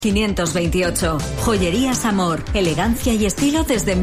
528. Joyerías Amor. Elegancia y estilo desde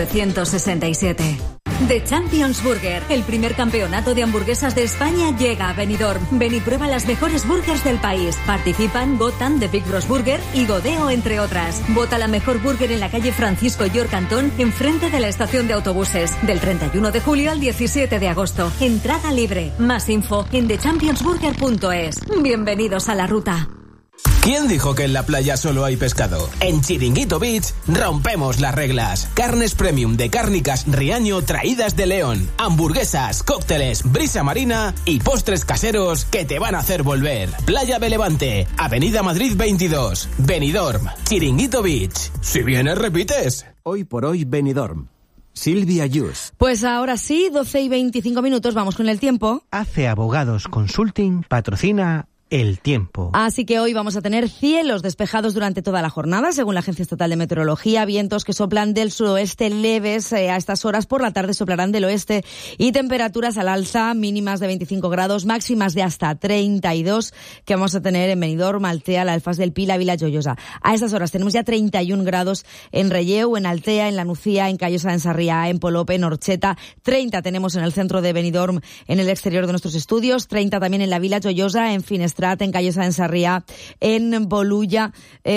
1967. The Champions Burger, el primer campeonato de hamburguesas de España, llega a Benidorm. Ven y prueba las mejores burgers del país. Participan Gotham de Big Bros Burger y Godeo, entre otras. Vota la mejor burger en la calle Francisco York Antón, enfrente de la estación de autobuses. Del 31 de julio al 17 de agosto. Entrada libre. Más info en thechampionsburger.es. Bienvenidos a la ruta. ¿Quién dijo que en la playa solo hay pescado? En Chiringuito Beach rompemos las reglas. Carnes premium de Cárnicas Riaño traídas de León. Hamburguesas, cócteles, brisa marina y postres caseros que te van a hacer volver. Playa de Levante, Avenida Madrid 22, Benidorm, Chiringuito Beach. Si vienes, repites. Hoy por hoy, Benidorm. Silvia Yus. Pues ahora sí, 12:25, vamos con el tiempo. Hace Abogados Consulting patrocina el tiempo. Así que hoy vamos a tener cielos despejados durante toda la jornada, según la Agencia Estatal de Meteorología, vientos que soplan del suroeste leves a estas horas, por la tarde soplarán del oeste y temperaturas al alza, mínimas de 25 grados, máximas de hasta 32 que vamos a tener en Benidorm, Altea, la Alfaz del Pi, la Vila Joiosa. A estas horas tenemos ya 31 grados en Relleu, en Altea, en La Nucía, en Callosa, en Sarriá, en Polop, en Orcheta, 30 tenemos en el centro de Benidorm, en el exterior de nuestros estudios, 30 también en la Vila Joiosa, en Finestrat, en Callosa, en Sarriá, en Bolulla,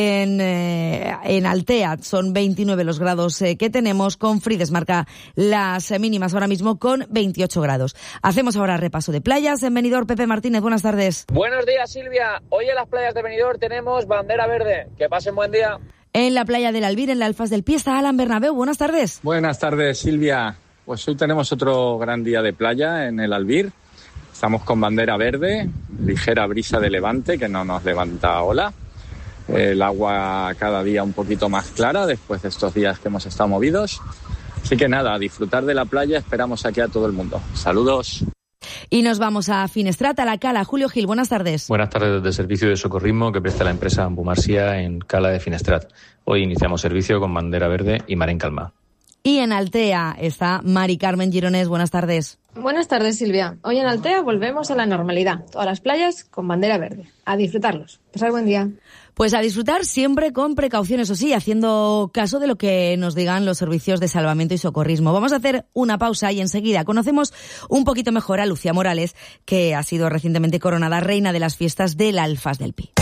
en Altea. Son 29 los grados que tenemos. Confrides marca las mínimas ahora mismo con 28 grados. Hacemos ahora repaso de playas en Benidorm. Pepe Martínez, buenas tardes. Buenos días, Silvia. Hoy en las playas de Benidorm tenemos bandera verde. Que pasen buen día. En la playa del Albir, en la Alfaz del Pi, está Alan Bernabéu. Buenas tardes. Buenas tardes, Silvia. Pues hoy tenemos otro gran día de playa en el Albir. Estamos con bandera verde, ligera brisa de levante que no nos levanta ola. El agua cada día un poquito más clara después de estos días que hemos estado movidos. Así que nada, a disfrutar de la playa, esperamos aquí a todo el mundo. Saludos. Y nos vamos a Finestrat, a la Cala. Julio Gil, buenas tardes. Buenas tardes desde el servicio de socorrismo que presta la empresa Ambumarsia en Cala de Finestrat. Hoy iniciamos servicio con bandera verde y mar en calma. Y en Altea está Mari Carmen Gironés. Buenas tardes. Buenas tardes, Silvia. Hoy en Altea volvemos a la normalidad. Todas las playas con bandera verde. A disfrutarlos. Pasar buen día. Pues a disfrutar siempre con precaución, eso sí, haciendo caso de lo que nos digan los servicios de salvamento y socorrismo. Vamos a hacer una pausa y enseguida conocemos un poquito mejor a Lucía Morales, que ha sido recientemente coronada reina de las fiestas del Alfaz del Pi.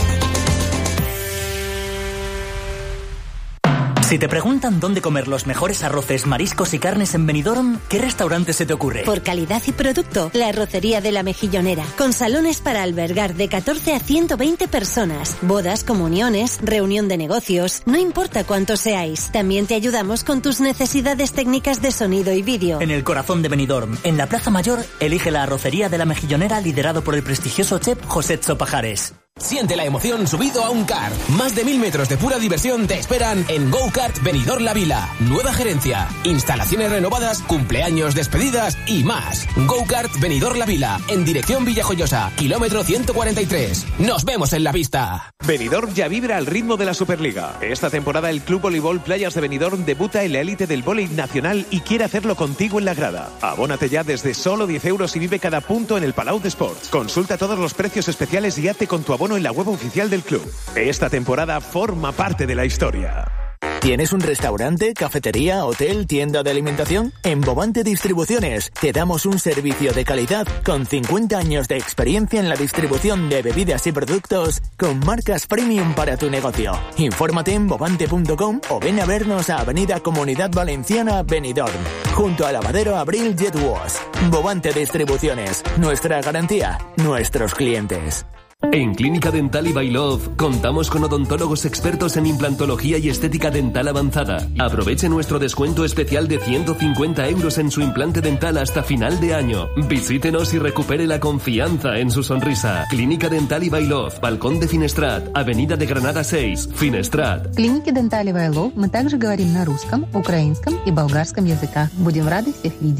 Si te preguntan dónde comer los mejores arroces, mariscos y carnes en Benidorm, ¿qué restaurante se te ocurre? Por calidad y producto, la Arrocería de la Mejillonera, con salones para albergar de 14 a 120 personas, bodas, comuniones, reunión de negocios, no importa cuántos seáis. También te ayudamos con tus necesidades técnicas de sonido y vídeo. En el corazón de Benidorm, en la Plaza Mayor, elige la Arrocería de la Mejillonera, liderado por el prestigioso chef José Pajares. Siente la emoción subido a un kart. Más de 1000 metros de pura diversión te esperan en Go Kart Benidorm La Vila. Nueva gerencia, instalaciones renovadas, cumpleaños, despedidas y más. Go Kart Benidorm La Vila, en dirección Villajoyosa, kilómetro 143. Nos vemos en la pista. Benidorm ya vibra al ritmo de la Superliga. Esta temporada el Club Voleibol Playas de Benidorm debuta en la élite del voleibol nacional y quiere hacerlo contigo en la grada. Abónate ya desde solo 10 euros y vive cada punto en el Palau de Sports. Consulta todos los precios especiales y hazte con tu abono en la web oficial del club. Esta temporada forma parte de la historia. ¿Tienes un restaurante, cafetería, hotel, tienda de alimentación? En Bovante Distribuciones te damos un servicio de calidad con 50 años de experiencia en la distribución de bebidas y productos con marcas premium para tu negocio. Infórmate en bovante.com o ven a vernos a Avenida Comunidad Valenciana, Benidorm, junto al lavadero Abril Jet Wash. Bovante Distribuciones, nuestra garantía, nuestros clientes. En Clínica Dental Ivailov contamos con odontólogos expertos en implantología y estética dental avanzada. Aproveche nuestro descuento especial de 150 euros en su implante dental hasta final de año. Visítenos y recupere la confianza en su sonrisa. Clínica Dental Ivailov, Balcón de Finestrat, Avenida de Granada 6, Finestrat. В клинике Dental Ivailov мы также говорим на русском, украинском и болгарском языках. Будем рады всех видеть.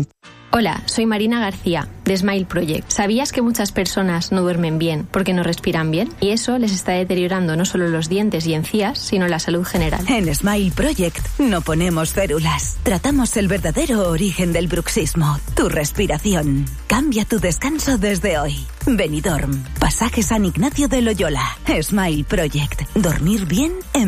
Hola, soy Marina García, de Smile Project. ¿Sabías que muchas personas no duermen bien porque no respiran bien? Y eso les está deteriorando no solo los dientes y encías, sino la salud general. En Smile Project no ponemos células. Tratamos el verdadero origen del bruxismo, tu respiración. Cambia tu descanso desde hoy. Benidorm, Pasaje San Ignacio de Loyola. Smile Project. Dormir bien en